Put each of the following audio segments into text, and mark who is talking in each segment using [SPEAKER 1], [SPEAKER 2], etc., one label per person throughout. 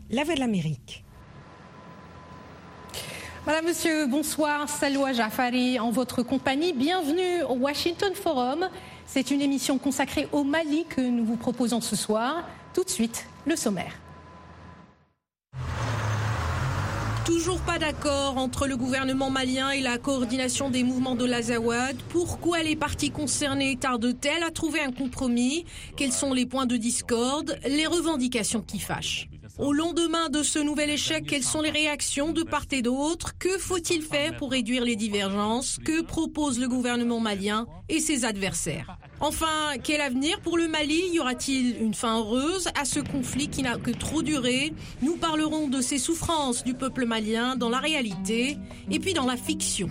[SPEAKER 1] La Voix de l'Amérique.
[SPEAKER 2] Madame, monsieur, bonsoir. Saloua Jafari en votre compagnie. Bienvenue au Washington Forum. C'est une émission consacrée au Mali que nous vous proposons ce soir. Tout de suite, le sommaire. Toujours pas d'accord entre le gouvernement malien et la coordination des mouvements de l'Azawad. Pourquoi les parties concernées tardent-elles à trouver un compromis? Quels sont les points de discorde, les revendications qui fâchent? Au lendemain de ce nouvel échec, quelles sont les réactions de part et d'autre? Que faut-il faire pour réduire les divergences? Que propose le gouvernement malien et ses adversaires? Enfin, quel avenir pour le Mali? Y aura-t-il une fin heureuse à ce conflit qui n'a que trop duré? Nous parlerons de ces souffrances du peuple malien dans la réalité et puis dans la fiction.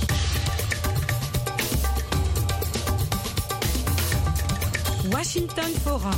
[SPEAKER 1] Washington Forum.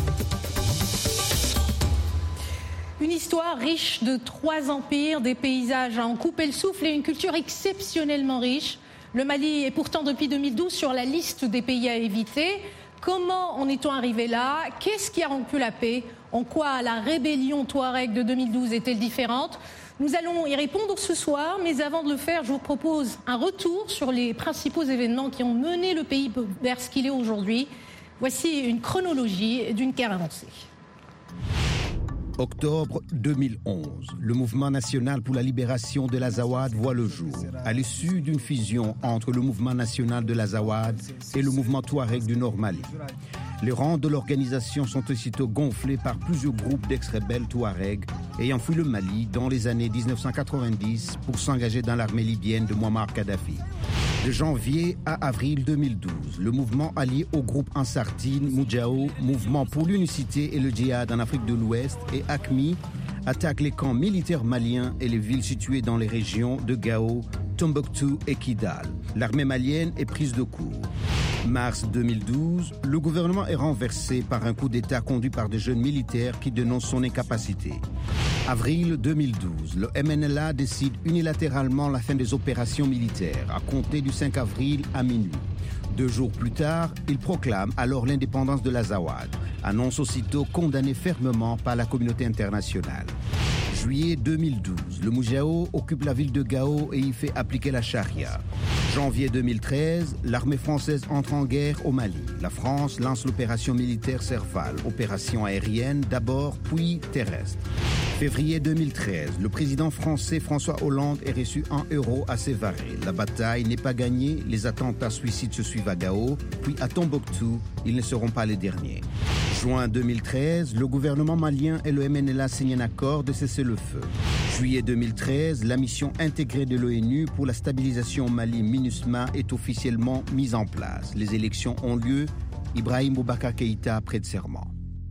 [SPEAKER 2] Une histoire riche de 3 empires, des paysages à en couper le souffle et une culture exceptionnellement riche. Le Mali est pourtant depuis 2012 sur la liste des pays à éviter. Comment en est-on arrivé là? Qu'est-ce qui a rompu la paix? En quoi la rébellion Touareg de 2012 est-elle différente? Nous allons y répondre ce soir, mais avant de le faire, je vous propose un retour sur les principaux événements qui ont mené le pays vers ce qu'il est aujourd'hui. Voici une chronologie d'une guerre avancée.
[SPEAKER 3] Octobre 2011, le mouvement national pour la libération de l'Azawad voit le jour, à l'issue d'une fusion entre le mouvement national de l'Azawad et le mouvement Touareg du Nord Mali. Les rangs de l'organisation sont aussitôt gonflés par plusieurs groupes d'ex-rebelles Touareg ayant fui le Mali dans les années 1990 pour s'engager dans l'armée libyenne de Mouammar Kadhafi. De janvier à avril 2012, le mouvement allié au groupe Ansar-Dine, Moudjahou, Mouvement pour l'unicité et le djihad en Afrique de l'Ouest et AQMI attaque les camps militaires maliens et les villes situées dans les régions de Gao, Tombouctou et Kidal. L'armée malienne est prise de court. Mars 2012, le gouvernement est renversé par un coup d'État conduit par des jeunes militaires qui dénoncent son incapacité. Avril 2012, le MNLA décide unilatéralement la fin des opérations militaires à compter du 5 avril à minuit. 2 jours plus tard, il proclame alors l'indépendance de l'Azawad, annonce aussitôt condamnée fermement par la communauté internationale. Juillet 2012, le Moudjahou occupe la ville de Gao et y fait appliquer la charia. Janvier 2013, l'armée française entre en guerre au Mali. La France lance l'opération militaire Serval, opération aérienne d'abord, puis terrestre. Février 2013, le président français François Hollande est reçu en euros à Sévaré. La bataille n'est pas gagnée, les attentats suicides se suivent à Gao, puis à Tombouctou, ils ne seront pas les derniers. Juin 2013, le gouvernement malien et le MNLA signent un accord de cessez-le-feu. Juillet 2013, la mission intégrée de l'ONU pour la stabilisation au Mali, MINUSMA, est officiellement mise en place. Les élections ont lieu. Ibrahim Boubacar Keïta prête serment.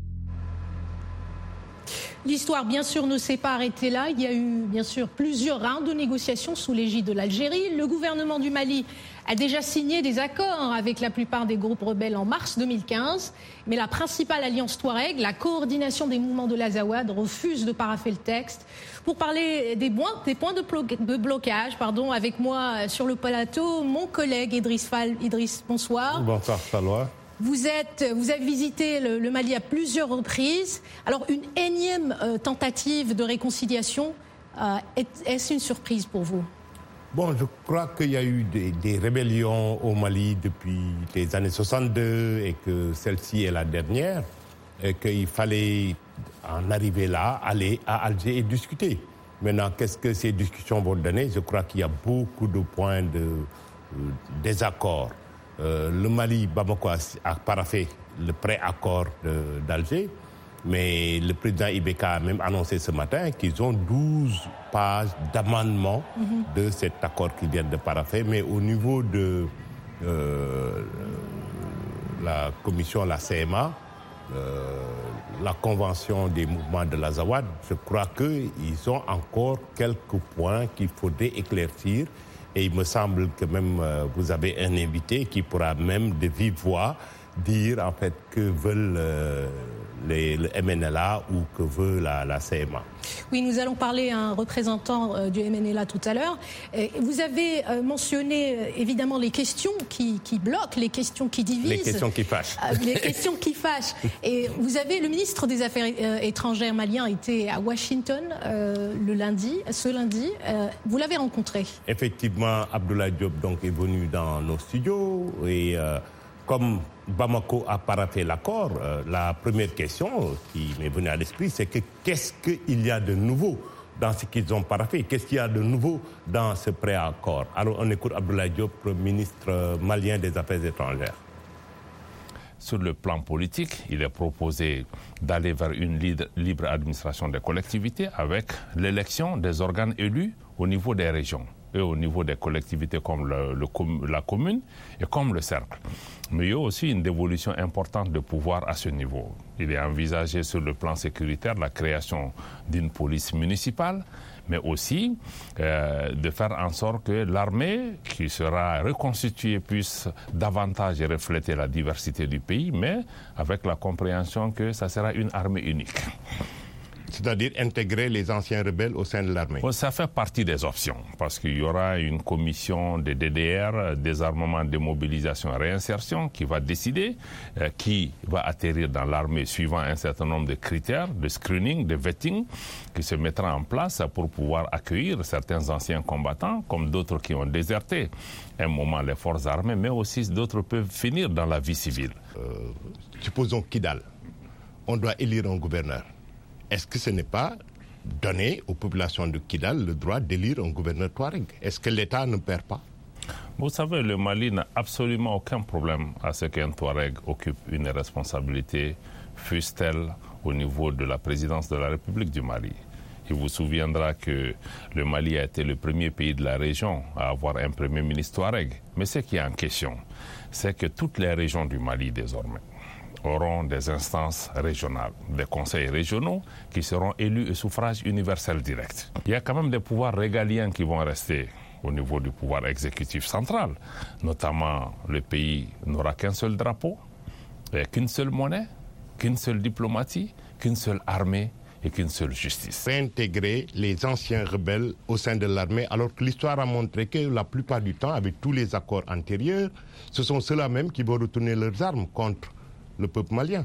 [SPEAKER 2] L'histoire, bien sûr, ne s'est pas arrêtée là. Il y a eu, bien sûr, plusieurs rounds de négociations sous l'égide de l'Algérie. Le gouvernement du Mali a déjà signé des accords avec la plupart des groupes rebelles en mars 2015. Mais la principale alliance Touareg, la coordination des mouvements de l'Azawad, refuse de parapher le texte. Pour parler des points de blocage, avec moi sur le plateau, mon collègue Idriss Fall. Idriss, bonsoir.
[SPEAKER 4] Bonsoir, Saloua.
[SPEAKER 2] Vous avez visité le Mali à plusieurs reprises. Alors, une énième tentative de réconciliation, est-ce une surprise pour vous?
[SPEAKER 4] Bon, je crois qu'il y a eu des rébellions au Mali depuis les années 62 et que celle-ci est la dernière. Et qu'il fallait en arriver là, aller à Alger et discuter. Maintenant, qu'est-ce que ces discussions vont donner? Je crois qu'il y a beaucoup de points de désaccord. Le Mali, Bamako, a paraphé le pré-accord d'Alger, mais le président Ibeka a même annoncé ce matin qu'ils ont 12 pages d'amendement de cet accord qu'ils viennent de parapher, mais au niveau de la commission, la CMA, la convention des mouvements de l'Azawad, je crois qu'ils ont encore quelques points qu'il faudrait éclaircir. Et il me semble que même vous avez un invité qui pourra même de vive voix dire en fait que veulent le MNLA ou que veut la CMA.
[SPEAKER 2] Oui, nous allons parler à un représentant du MNLA tout à l'heure. Vous avez mentionné évidemment les questions qui bloquent, les questions qui divisent.
[SPEAKER 4] Les questions qui fâchent.
[SPEAKER 2] Les questions qui fâchent. Et vous avez, le ministre des Affaires étrangères malien était à Washington ce lundi. Vous l'avez rencontré.
[SPEAKER 4] Effectivement, Abdoulaye Diop donc, est venu dans nos studios et comme Bamako a paraphé l'accord, la première question qui m'est venue à l'esprit, c'est que qu'est-ce qu'il y a de nouveau dans ce qu'ils ont paraphé? Qu'est-ce qu'il y a de nouveau dans ce préaccord? Alors on écoute Abdoulaye Diop, ministre malien des Affaires étrangères.
[SPEAKER 1] Sur le plan politique, il est proposé d'aller vers une libre administration des collectivités avec l'élection des organes élus au niveau des régions et au niveau des collectivités comme la commune et comme le cercle. Mais il y a aussi une dévolution importante de pouvoir à ce niveau. Il est envisagé sur le plan sécuritaire la création d'une police municipale, mais aussi de faire en sorte que l'armée, qui sera reconstituée, puisse davantage refléter la diversité du pays, mais avec la compréhension que ça sera une armée unique.
[SPEAKER 4] C'est-à-dire intégrer les anciens rebelles au sein de l'armée.
[SPEAKER 1] Bon, ça fait partie des options, parce qu'il y aura une commission de DDR, désarmement, démobilisation et réinsertion, qui va décider qui va atterrir dans l'armée suivant un certain nombre de critères de screening, de vetting, qui se mettra en place pour pouvoir accueillir certains anciens combattants, comme d'autres qui ont déserté un moment les forces armées, mais aussi d'autres peuvent finir dans la vie civile.
[SPEAKER 4] Supposons Kidal, on doit élire un gouverneur. Est-ce que ce n'est pas donner aux populations de Kidal le droit d'élire un gouverneur Touareg? Est-ce que l'État ne perd pas?
[SPEAKER 1] Vous savez, le Mali n'a absolument aucun problème à ce qu'un Touareg occupe une responsabilité, fût-elle au niveau de la présidence de la République du Mali. Il vous souviendra que le Mali a été le premier pays de la région à avoir un premier ministre Touareg. Mais ce qui est en question, c'est que toutes les régions du Mali désormais auront des instances régionales, des conseils régionaux qui seront élus au suffrage universel direct. Il y a quand même des pouvoirs régaliens qui vont rester au niveau du pouvoir exécutif central. Notamment, le pays n'aura qu'un seul drapeau, qu'une seule monnaie, qu'une seule diplomatie, qu'une seule armée et qu'une seule justice.
[SPEAKER 4] Réintégrer les anciens rebelles au sein de l'armée, alors que l'histoire a montré que la plupart du temps, avec tous les accords antérieurs, ce sont ceux-là même qui vont retourner leurs armes contre le peuple malien.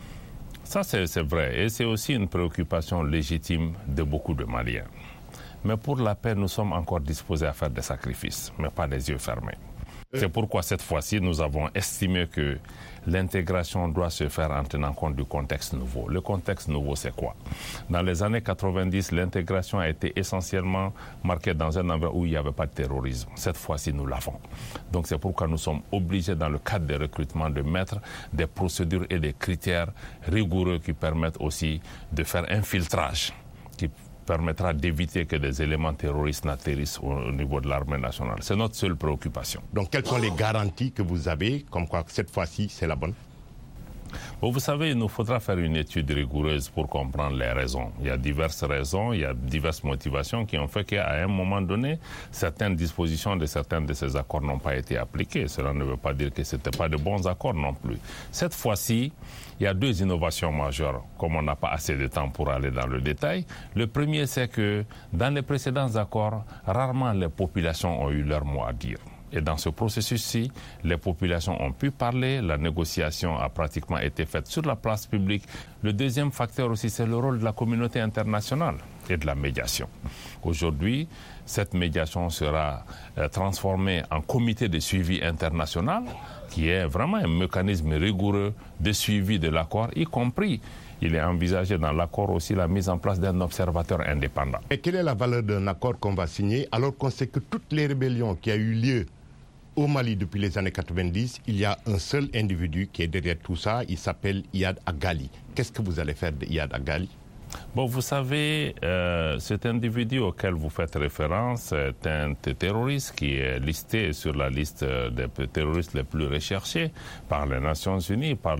[SPEAKER 1] Ça, c'est vrai. Et c'est aussi une préoccupation légitime de beaucoup de Maliens. Mais pour la paix, nous sommes encore disposés à faire des sacrifices, mais pas des yeux fermés. C'est pourquoi cette fois-ci, nous avons estimé que l'intégration doit se faire en tenant compte du contexte nouveau. Le contexte nouveau, c'est quoi? Dans les années 90, l'intégration a été essentiellement marquée dans un endroit où il n'y avait pas de terrorisme. Cette fois-ci, nous l'avons. Donc c'est pourquoi nous sommes obligés, dans le cadre des recrutements, de mettre des procédures et des critères rigoureux qui permettent aussi de faire un filtrage qui permettra d'éviter que des éléments terroristes n'atterrissent au niveau de l'armée nationale. C'est notre seule préoccupation.
[SPEAKER 4] Donc quelles sont les garanties que vous avez, comme quoi cette fois-ci c'est la bonne?
[SPEAKER 1] Bon, vous savez, il nous faudra faire une étude rigoureuse pour comprendre les raisons. Il y a diverses raisons, il y a diverses motivations qui ont fait qu'à un moment donné, certaines dispositions de certains de ces accords n'ont pas été appliquées. Cela ne veut pas dire que ce n'étaient pas de bons accords non plus. Cette fois-ci, il y a deux innovations majeures, comme on n'a pas assez de temps pour aller dans le détail. Le premier, c'est que dans les précédents accords, rarement les populations ont eu leur mot à dire. Et dans ce processus-ci, les populations ont pu parler, la négociation a pratiquement été faite sur la place publique. Le deuxième facteur aussi, c'est le rôle de la communauté internationale et de la médiation. Aujourd'hui, cette médiation sera transformée en comité de suivi international, qui est vraiment un mécanisme rigoureux de suivi de l'accord, y compris. Il est envisagé dans l'accord aussi la mise en place d'un observateur indépendant.
[SPEAKER 4] Et quelle est la valeur d'un accord qu'on va signer alors qu'on sait que toutes les rébellions qui ont eu lieu au Mali depuis les années 90, il y a un seul individu qui est derrière tout ça, il s'appelle Iyad Agali. Qu'est-ce que vous allez faire de Iyad Agali?
[SPEAKER 1] Bon, vous savez, cet individu auquel vous faites référence est un terroriste qui est listé sur la liste des terroristes les plus recherchés par les Nations Unies, par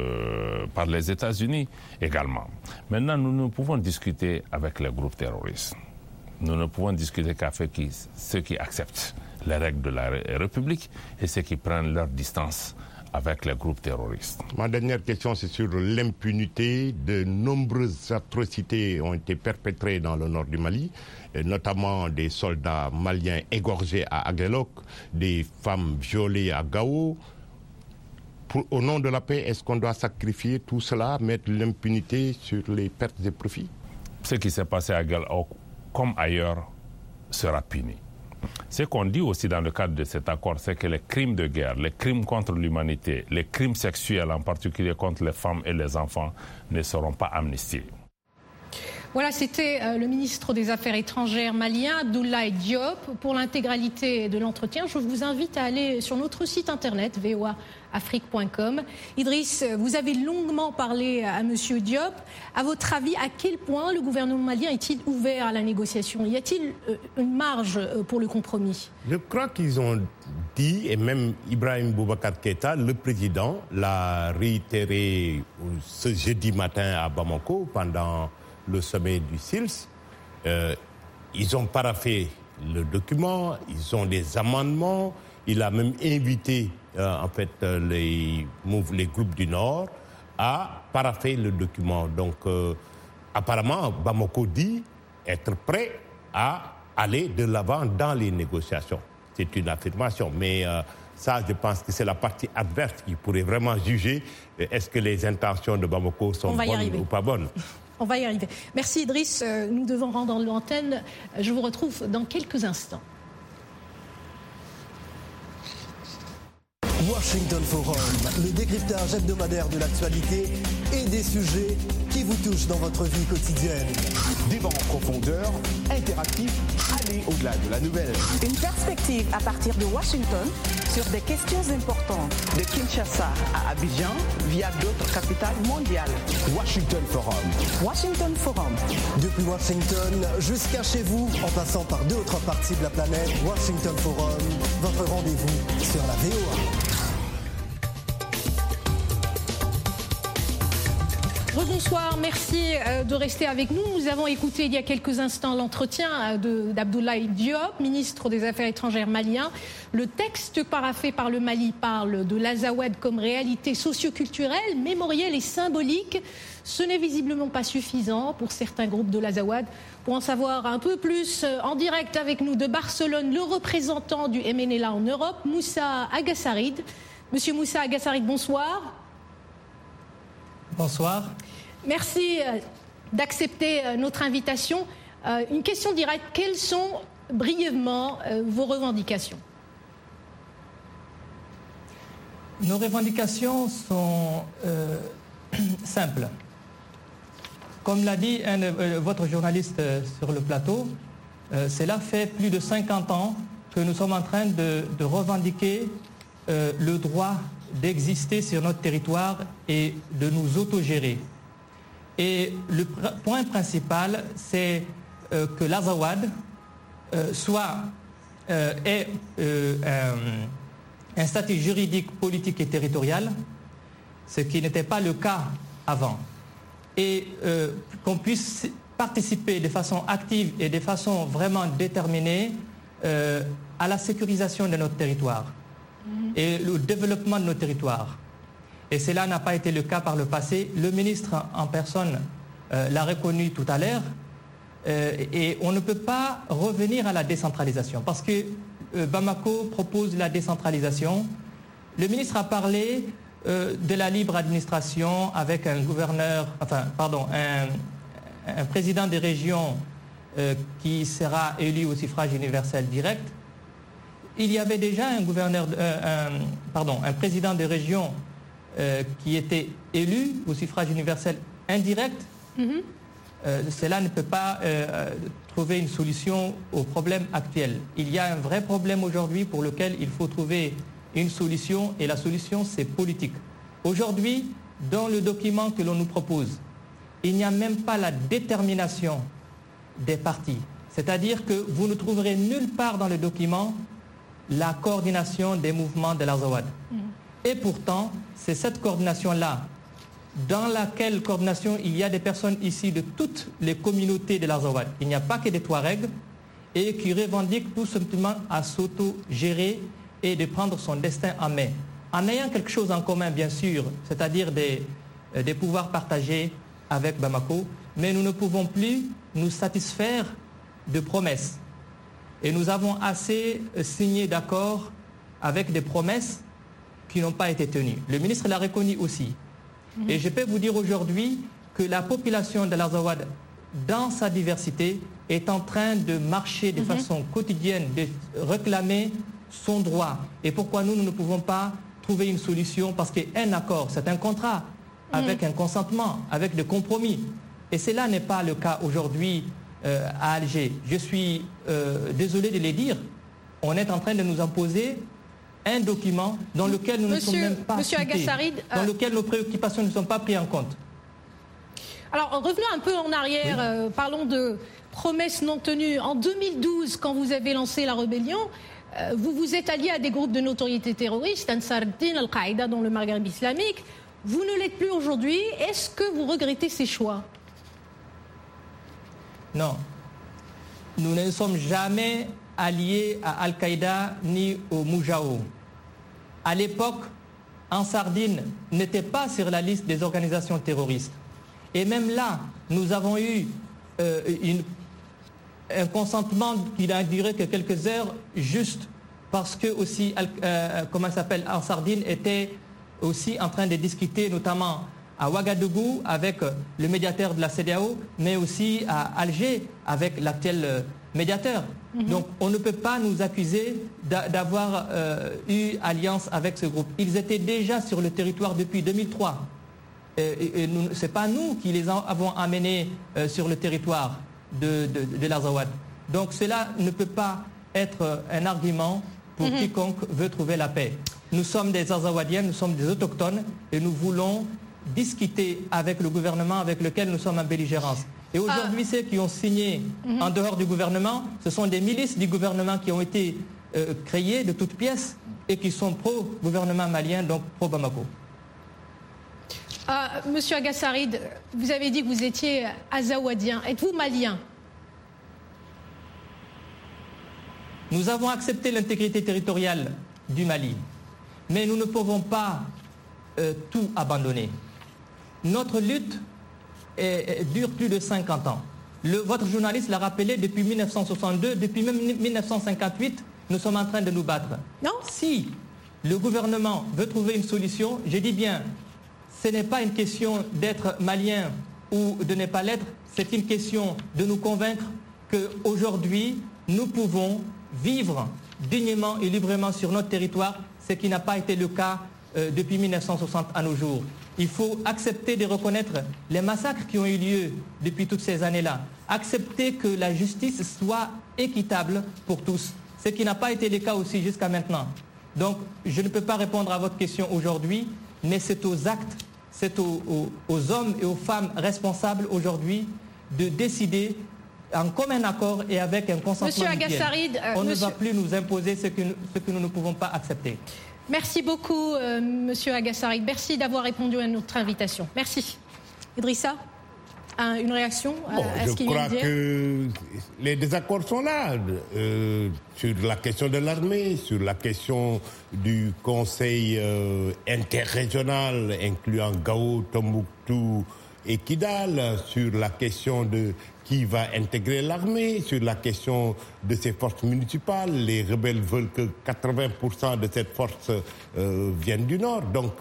[SPEAKER 1] les États-Unis également. Maintenant, nous ne pouvons discuter avec les groupes terroristes. Nous ne pouvons discuter qu'avec ceux qui acceptent les règles de la République et ceux qui prennent leur distance avec les groupes terroristes.
[SPEAKER 4] Ma dernière question, c'est sur l'impunité. De nombreuses atrocités ont été perpétrées dans le nord du Mali, notamment des soldats maliens égorgés à Aguelok, des femmes violées à Gao. Au nom de la paix, est-ce qu'on doit sacrifier tout cela, mettre l'impunité sur les pertes et profits?
[SPEAKER 1] Ce qui s'est passé à Aguelok, comme ailleurs, sera puni. Ce qu'on dit aussi dans le cadre de cet accord, c'est que les crimes de guerre, les crimes contre l'humanité, les crimes sexuels en particulier contre les femmes et les enfants ne seront pas amnistiés.
[SPEAKER 2] Voilà, c'était le ministre des Affaires étrangères malien, Abdoulaye Diop. Pour l'intégralité de l'entretien, je vous invite à aller sur notre site internet, voaafrique.com. Idriss, vous avez longuement parlé à M. Diop. À votre avis, à quel point le gouvernement malien est-il ouvert à la négociation? Y a-t-il une marge pour le compromis?
[SPEAKER 4] Je crois qu'ils ont dit, et même Ibrahim Boubacar Keïta, le président, l'a réitéré ce jeudi matin à Bamako pendant le sommet du SILS. Ils ont paraphé le document, ils ont des amendements. Il a même invité les groupes du Nord à parapher le document. Donc apparemment, Bamako dit être prêt à aller de l'avant dans les négociations. C'est une affirmation, mais ça, je pense que c'est la partie adverse qui pourrait vraiment juger est-ce que les intentions de Bamako sont bonnes ou pas bonnes.
[SPEAKER 2] On va y arriver. Merci Idriss, nous devons rendre l'antenne. Je vous retrouve dans quelques instants.
[SPEAKER 5] Washington Forum, le décryptage hebdomadaire de l'actualité et des sujets qui vous touchent dans votre vie quotidienne.
[SPEAKER 6] Débat en profondeur, interactif, aller au-delà de la nouvelle.
[SPEAKER 7] Une perspective à partir de Washington sur des questions importantes, de Kinshasa à Abidjan via d'autres capitales mondiales.
[SPEAKER 6] Washington Forum.
[SPEAKER 7] Washington Forum.
[SPEAKER 5] Depuis Washington jusqu'à chez vous, en passant par d'autres parties de la planète, Washington Forum, votre rendez-vous sur la VOA.
[SPEAKER 2] Rebonsoir, merci de rester avec nous. Nous avons écouté il y a quelques instants l'entretien d'Abdoulaye Diop, ministre des Affaires étrangères malien. Le texte paraphé par le Mali parle de l'Azawad comme réalité socio-culturelle, mémorielle et symbolique. Ce n'est visiblement pas suffisant pour certains groupes de l'Azawad. Pour en savoir un peu plus, en direct avec nous de Barcelone, le représentant du MNLA en Europe, Moussa Agassarid. Monsieur Moussa Agassarid, bonsoir.
[SPEAKER 8] Bonsoir.
[SPEAKER 2] Merci d'accepter notre invitation. Une question directe, quelles sont brièvement vos revendications?
[SPEAKER 8] Nos revendications sont simples. Comme l'a dit votre journaliste sur le plateau, cela fait plus de 50 ans que nous sommes en train de revendiquer le droit d'exister sur notre territoire et de nous autogérer. Et le point principal, c'est que l'Azawad ait un statut juridique, politique et territorial, ce qui n'était pas le cas avant. Et qu'on puisse participer de façon active et de façon vraiment déterminée à la sécurisation de notre territoire et le développement de nos territoires. Et cela n'a pas été le cas par le passé. Le ministre en personne l'a reconnu tout à l'heure. Et on ne peut pas revenir à la décentralisation parce que Bamako propose la décentralisation. Le ministre a parlé de la libre administration avec un président des régions qui sera élu au suffrage universel direct. Il y avait déjà un président de région qui était élu au suffrage universel indirect. Cela ne peut pas trouver une solution au problème actuel. Il y a un vrai problème aujourd'hui pour lequel il faut trouver une solution, et la solution, c'est politique. Aujourd'hui, dans le document que l'on nous propose, il n'y a même pas la détermination des partis. C'est-à-dire que vous ne trouverez nulle part dans le document la coordination des mouvements de l'Azawad. Et pourtant, c'est cette coordination-là, dans laquelle coordination il y a des personnes ici de toutes les communautés de l'Azawad. Il n'y a pas que des Touaregs, et qui revendiquent tout simplement à s'auto-gérer et de prendre son destin en main. en ayant quelque chose en commun, bien sûr, c'est-à-dire des pouvoirs partagés avec Bamako, mais nous ne pouvons plus nous satisfaire de promesses. Et nous avons assez signé d'accords avec des promesses qui n'ont pas été tenues. Le ministre l'a reconnu aussi. Et je peux vous dire aujourd'hui que la population de l'Azawad, dans sa diversité, est en train de marcher de façon quotidienne, de réclamer son droit. Et pourquoi nous ne pouvons pas trouver une solution? Parce qu'un accord, c'est un contrat, avec un consentement, avec des compromis. Et cela n'est pas le cas aujourd'hui à Alger. Je suis désolé de le dire, on est en train de nous imposer un document dans lequel nous ne sommes même pas cités, dans lequel nos préoccupations ne sont pas prises en compte.
[SPEAKER 2] Alors, revenons un peu en arrière, parlons de promesses non tenues. En 2012, quand vous avez lancé la rébellion, vous vous êtes allié à des groupes de notoriété terroriste, Ansar Din, Al-Qaïda dans le Maghreb islamique. Vous ne l'êtes plus aujourd'hui. Est-ce que vous regrettez ces choix?
[SPEAKER 8] Non. Nous ne sommes jamais alliés à Al-Qaïda ni au Moujao. À l'époque, Ansar Din n'était pas sur la liste des organisations terroristes. Et même là, nous avons eu un consentement qui n'a duré que quelques heures, juste parce que aussi, Ansar Din était aussi en train de discuter, notamment à Ouagadougou avec le médiateur de la CEDEAO, mais aussi à Alger avec l'actuel médiateur. Donc on ne peut pas nous accuser d'avoir eu alliance avec ce groupe. Ils étaient déjà sur le territoire depuis 2003. Et ce n'est pas nous qui les avons amenés sur le territoire de l'Azawad. Donc cela ne peut pas être un argument pour quiconque veut trouver la paix. Nous sommes des Azawadiens, nous sommes des autochtones et nous voulons discuter avec le gouvernement avec lequel nous sommes en belligérance. Et aujourd'hui, ceux qui ont signé en dehors du gouvernement, ce sont des milices du gouvernement qui ont été créées de toutes pièces et qui sont pro-gouvernement malien, donc pro-Bamako.
[SPEAKER 2] Monsieur Agassarid, vous avez dit que vous étiez azawadien. Êtes-vous malien?
[SPEAKER 8] Nous avons accepté l'intégrité territoriale du Mali, mais nous ne pouvons pas tout abandonner. Notre lutte dure plus de 50 ans. Votre journaliste l'a rappelé depuis 1962, depuis même 1958, nous sommes en train de nous battre.
[SPEAKER 2] Non.
[SPEAKER 8] Si le gouvernement veut trouver une solution, je dis bien, ce n'est pas une question d'être malien ou de ne pas l'être, c'est une question de nous convaincre qu'aujourd'hui, nous pouvons vivre dignement et librement sur notre territoire, ce qui n'a pas été le cas depuis 1960 à nos jours. Il faut accepter de reconnaître les massacres qui ont eu lieu depuis toutes ces années-là. Accepter que la justice soit équitable pour tous, ce qui n'a pas été le cas aussi jusqu'à maintenant. Donc, je ne peux pas répondre à votre question aujourd'hui, mais c'est aux actes, c'est aux hommes et aux femmes responsables aujourd'hui de décider en commun accord et avec un consentement mutuel.
[SPEAKER 2] Monsieur Agassarid,
[SPEAKER 8] on ne va plus nous imposer ce que nous ne pouvons pas accepter.
[SPEAKER 2] Merci beaucoup, Monsieur Agassarid. Merci d'avoir répondu à notre invitation. Merci. Idrissa, une réaction à ce qu'il vient de dire?
[SPEAKER 4] Je crois que les désaccords sont là sur la question de l'armée, sur la question du conseil interrégional incluant Gao, Tombouctou et Kidal, sur la question de qui va intégrer l'armée, sur la question de ces forces municipales. Les rebelles veulent que 80% de cette force viennent du nord. Donc,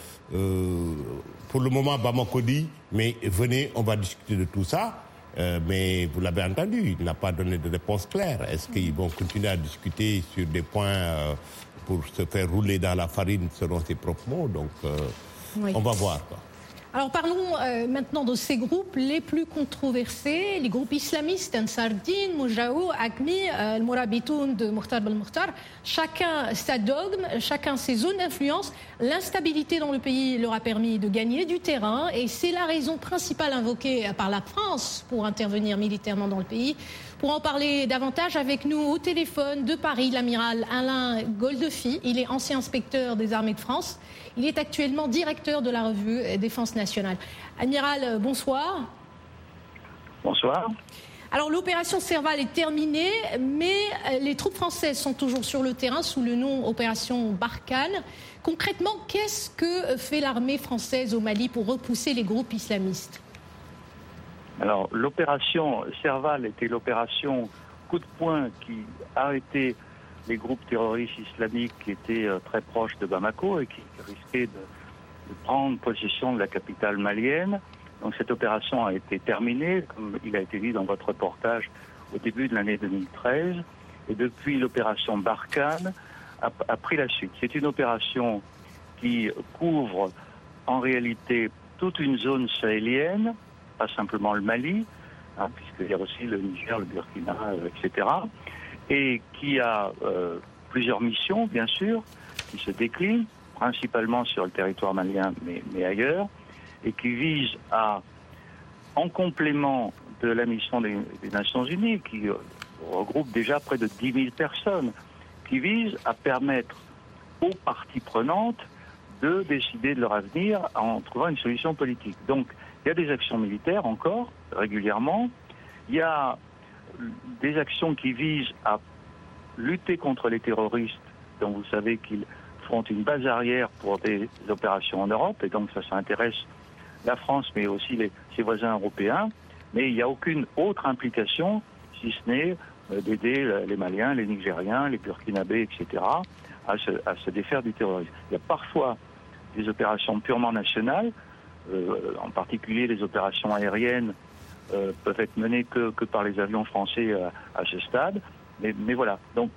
[SPEAKER 4] pour le moment, Bamako dit, mais venez, on va discuter de tout ça. Mais vous l'avez entendu, il n'a pas donné de réponse claire. Est-ce qu'ils vont continuer à discuter sur des points pour se faire rouler dans la farine selon ses propres mots? Donc, on va voir, quoi.
[SPEAKER 2] Alors parlons maintenant de ces groupes les plus controversés, les groupes islamistes, Ansar Din, Moujao, Akmi, Al-Mourabitoun de Mokhtar Belmokhtar. Chacun sa dogme, chacun ses zones d'influence. L'instabilité dans le pays leur a permis de gagner du terrain et c'est la raison principale invoquée par la France pour intervenir militairement dans le pays. Pour en parler davantage avec nous au téléphone de Paris, l'amiral Alain Goldefy. Il est ancien inspecteur des armées de France. Il est actuellement directeur de la revue Défense nationale. Amiral, bonsoir.
[SPEAKER 9] Bonsoir.
[SPEAKER 2] Alors l'opération Serval est terminée, mais les troupes françaises sont toujours sur le terrain sous le nom opération Barkhane. Concrètement, qu'est-ce que fait l'armée française au Mali pour repousser les groupes islamistes?
[SPEAKER 9] Alors l'opération Serval était l'opération coup de poing qui arrêtait les groupes terroristes islamiques qui étaient très proches de Bamako et qui risquaient de prendre possession de la capitale malienne. Donc cette opération a été terminée, comme il a été dit dans votre reportage, au début de l'année 2013. Et depuis, l'opération Barkhane a pris la suite. C'est une opération qui couvre en réalité toute une zone sahélienne, pas simplement le Mali, puisqu'il y a aussi le Niger, le Burkina, etc. Et qui a plusieurs missions, bien sûr, qui se déclinent, principalement sur le territoire malien, mais ailleurs, et qui vise à, en complément de la mission des Nations Unies, qui regroupe déjà près de 10 000 personnes, qui vise à permettre aux parties prenantes de décider de leur avenir en trouvant une solution politique. Donc, il y a des actions militaires encore, régulièrement. Il y a des actions qui visent à lutter contre les terroristes, dont vous savez qu'ils font une base arrière pour des opérations en Europe, et donc ça intéresse la France, mais aussi ses voisins européens. Mais il n'y a aucune autre implication, si ce n'est d'aider les Maliens, les Nigériens, les Burkinabés, etc., à se défaire du terrorisme. Il y a parfois des opérations purement nationales, en particulier les opérations aériennes peuvent être menées que par les avions français à ce stade. Mais voilà, donc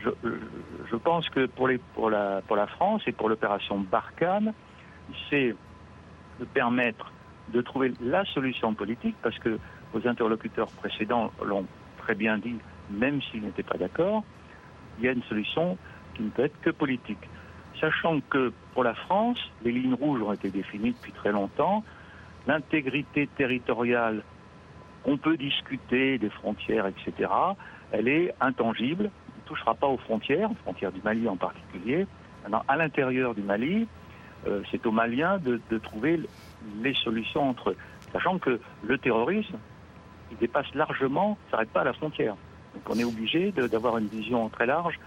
[SPEAKER 9] je pense que pour la France et pour l'opération Barkhane, c'est de permettre de trouver la solution politique, parce que vos interlocuteurs précédents l'ont très bien dit, même s'ils n'étaient pas d'accord, il y a une solution qui ne peut être que politique. Sachant que pour la France, les lignes rouges ont été définies depuis très longtemps, l'intégrité territoriale, on peut discuter des frontières, etc., elle est intangible, elle ne touchera pas aux frontières du Mali en particulier. Maintenant, à l'intérieur du Mali, c'est aux Maliens de trouver les solutions entre eux. Sachant que le terrorisme, il dépasse largement, ne s'arrête pas à la frontière. Donc on est obligé d'avoir une vision très large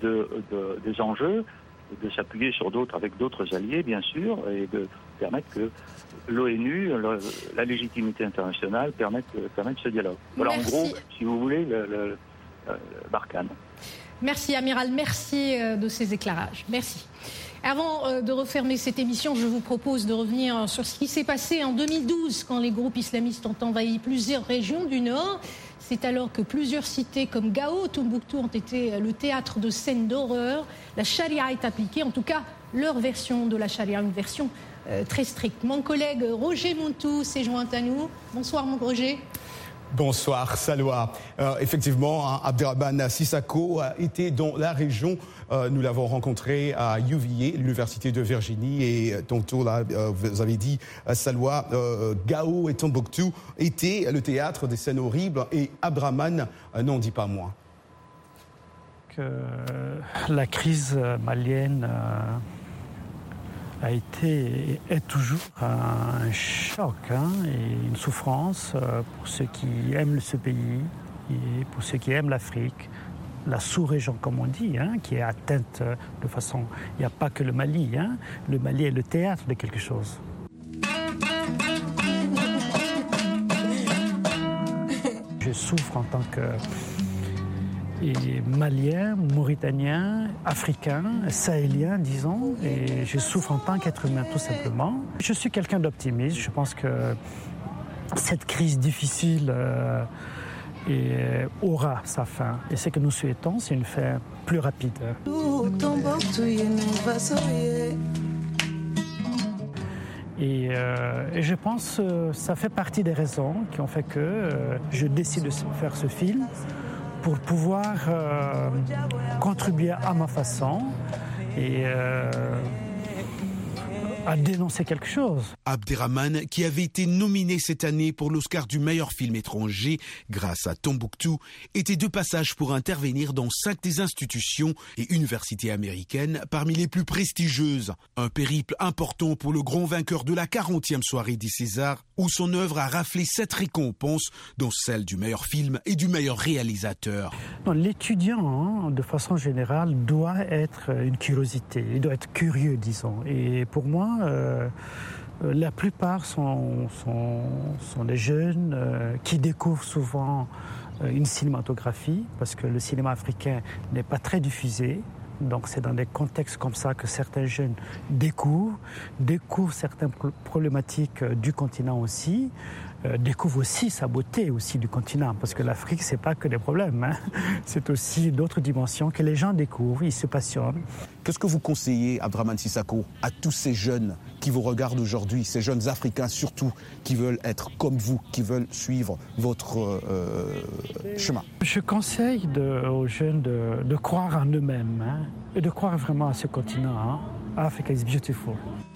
[SPEAKER 9] des enjeux, de s'appuyer sur d'autres, avec d'autres alliés, bien sûr, et de permettre que l'ONU, la légitimité internationale, permette ce dialogue. Voilà. Merci. En gros, si vous voulez, le Barkhane.
[SPEAKER 2] Merci, Amiral. Merci de ces éclairages. Merci. Avant de refermer cette émission, je vous propose de revenir sur ce qui s'est passé en 2012, quand les groupes islamistes ont envahi plusieurs régions du Nord. C'est alors que plusieurs cités comme Gao, Tombouctou ont été le théâtre de scènes d'horreur. La charia est appliquée, en tout cas leur version de la charia, une version très stricte. Mon collègue Roger Montou s'est joint à nous. Bonsoir mon Roger.
[SPEAKER 6] Bonsoir, Salwa. Effectivement, Abderrahmane Sissako a été dans la région. Nous l'avons rencontré à UVA, l'Université de Virginie. Et tantôt, là, vous avez dit, Salwa, Gao et Tombouctou étaient le théâtre des scènes horribles. Et Abderrahmane n'en dit pas moins.
[SPEAKER 10] La crise malienne a été et est toujours un choc et une souffrance pour ceux qui aiment ce pays et pour ceux qui aiment l'Afrique, la sous-région comme on dit, qui est atteinte de façon... Il n'y a pas que le Mali, le Mali est le théâtre de quelque chose. Je souffre en tant que... Malien, Mauritanien, Africain, Sahélien, disons, et je souffre en tant qu'être humain tout simplement. Je suis quelqu'un d'optimiste, je pense que cette crise difficile aura sa fin. Et ce que nous souhaitons, c'est une fin plus rapide. Et je pense que ça fait partie des raisons qui ont fait que je décide de faire ce film, pour pouvoir contribuer à ma façon et à dénoncer quelque chose.
[SPEAKER 11] Abderrahmane, qui avait été nominé cette année pour l'Oscar du meilleur film étranger grâce à Tombouctou, était de passage pour intervenir dans 5 des institutions et universités américaines parmi les plus prestigieuses. Un périple important pour le grand vainqueur de la 40e soirée des Césars, où son œuvre a raflé 7 récompenses, dont celle du meilleur film et du meilleur réalisateur.
[SPEAKER 10] L'étudiant, de façon générale, doit être une curiosité, il doit être curieux, disons. Et pour moi, la plupart sont des jeunes qui découvrent souvent une cinématographie, parce que le cinéma africain n'est pas très diffusé. Donc c'est dans des contextes comme ça que certains jeunes découvrent certaines problématiques du continent aussi, découvrent aussi sa beauté aussi du continent, parce que l'Afrique c'est pas que des problèmes, hein. C'est aussi d'autres dimensions que les gens découvrent, ils se passionnent.
[SPEAKER 6] Qu'est-ce que vous conseillez, Abderrahmane Sissako, à tous ces jeunes qui vous regardent aujourd'hui, ces jeunes Africains surtout, qui veulent être comme vous, qui veulent suivre votre chemin? Je conseille
[SPEAKER 10] aux jeunes de croire en eux-mêmes, hein, et de croire vraiment à ce continent. Hein. Africa is beautiful.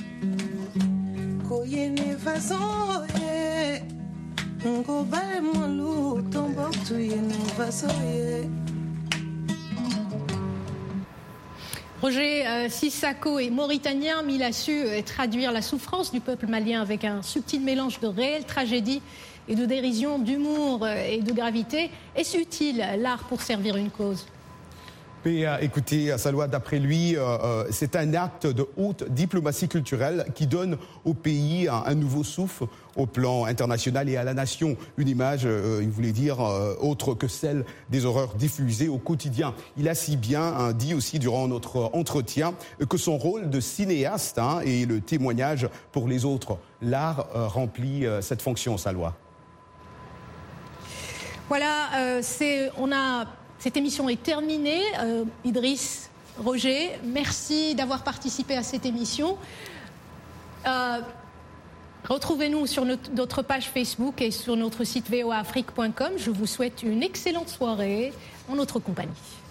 [SPEAKER 2] Roger Sissako est mauritanien, mais il a su traduire la souffrance du peuple malien avec un subtil mélange de réelle tragédie et de dérision, d'humour et de gravité. Est-ce utile, l'art, pour servir une cause ?
[SPEAKER 6] Mais écoutez, Saloua, d'après lui, c'est un acte de haute diplomatie culturelle qui donne au pays un nouveau souffle au plan international et à la nation. Une image, il voulait dire, autre que celle des horreurs diffusées au quotidien. Il a si bien dit aussi durant notre entretien que son rôle de cinéaste est le témoignage pour les autres. L'art remplit cette fonction, Saloua.
[SPEAKER 2] Voilà, cette émission est terminée. Idriss, Roger, merci d'avoir participé à cette émission. Retrouvez-nous sur notre page Facebook et sur notre site voaafrique.com. Je vous souhaite une excellente soirée en notre compagnie.